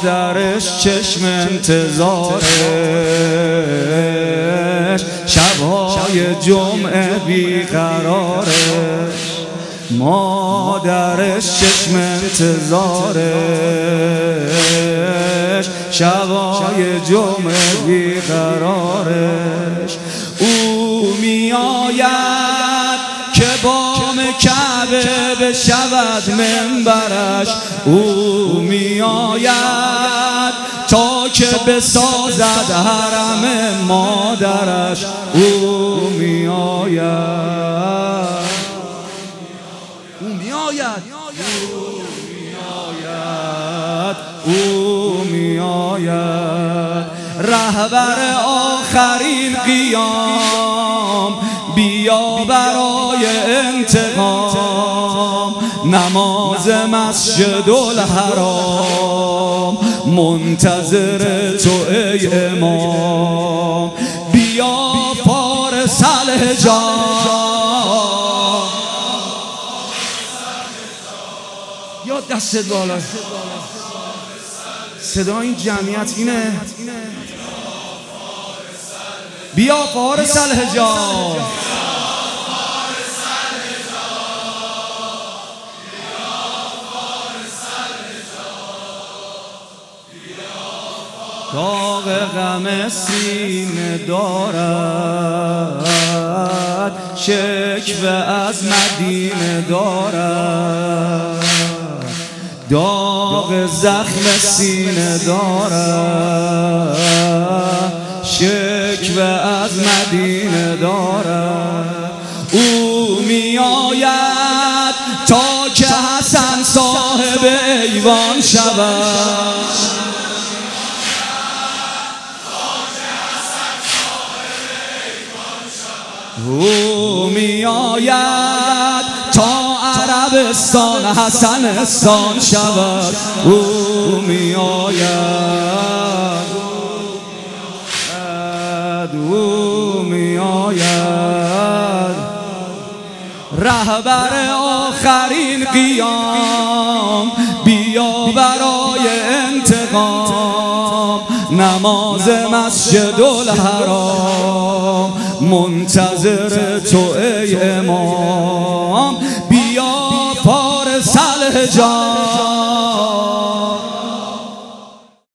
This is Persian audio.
مادرش چشم انتظارش، شبهای جمعه بیقرارش، مادرش چشم انتظارش، شبهای جمعه بیقرارش. او میآید که بام کعبه بشود منبرش، او میآید تا که بسازد حرم مادرش، او میآید، او میآید، او میآید. رهبر آخرین قیام، بیا برای انتقام، نماز مسجد الحرام منتظر تو ای امام. بیا فارس الحجاب، یا دست بالا، صدا این جمعیت اینه. بیا فارس الحجاب، داغ غم سینه دارد، شکوه از مدینه دارد، داغ زخم سینه دارد، شکوه از مدینه دارد. او میآید تا که حسن صاحب ایوان شود، او میآید تا عربستان حسنستان شود، او میآید، او میآید. رهبر آخرین قیام، بیا برای انتقام، نماز مسجد الحرام منتظر تو ای امام. بیا فارس الحجاب،